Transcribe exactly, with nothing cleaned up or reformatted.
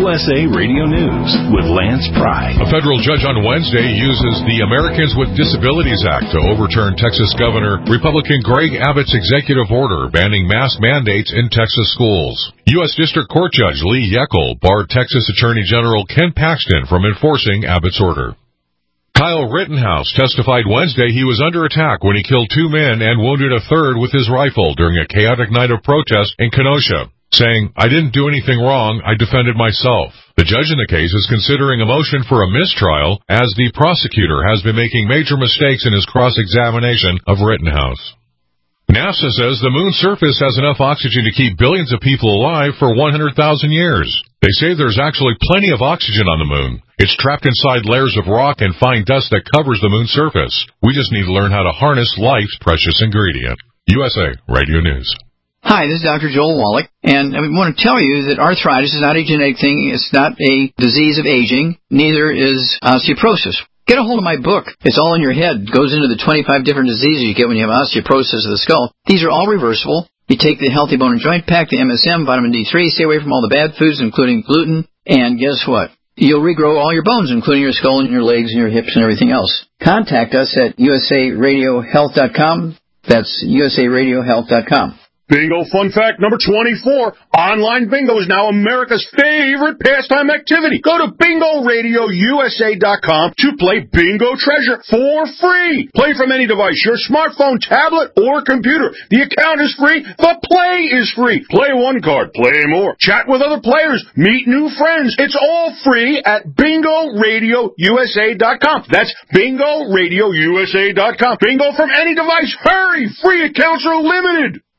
U S A Radio News with Lance Pry. A federal judge on Wednesday uses the Americans with Disabilities Act to overturn Texas Governor Republican Greg Abbott's executive order banning mask mandates in Texas schools. U S District Court Judge Lee Yeckel barred Texas Attorney General Ken Paxton from enforcing Abbott's order. Kyle Rittenhouse testified Wednesday he was under attack when he killed two men and wounded a third with his rifle during a chaotic night of protest in Kenosha, saying, "I didn't do anything wrong, I defended myself." The judge in the case is considering a motion for a mistrial as the prosecutor has been making major mistakes in his cross-examination of Rittenhouse. NASA says the moon's surface has enough oxygen to keep billions of people alive for one hundred thousand years. They say there's actually plenty of oxygen on the moon. It's trapped inside layers of rock and fine dust that covers the moon's surface. We just need to learn how to harness life's precious ingredient. U S A Radio News. Hi, this is Doctor Joel Wallach, and I want to tell you that arthritis is not a genetic thing. It's not a disease of aging. Neither is osteoporosis. Get a hold of my book. It's all in your head. It goes into the twenty-five different diseases you get when you have osteoporosis of the skull. These are all reversible. You take the Healthy Bone and Joint Pack, the M S M, vitamin D three, stay away from all the bad foods, including gluten, and guess what? You'll regrow all your bones, including your skull and your legs and your hips and everything else. Contact us at U S A radio health dot com. That's U S A radio health dot com. Bingo fun fact number twenty-four. Online bingo is now America's favorite pastime activity. Go to bingo radio U S A dot com to play Bingo Treasure for free. Play from any device, your smartphone, tablet, or computer. The account is free. The play is free. Play one card, play more. Chat with other players. Meet new friends. It's all free at bingo radio U S A dot com. That's bingo radio U S A dot com. Bingo from any device. Hurry! Free accounts are limited.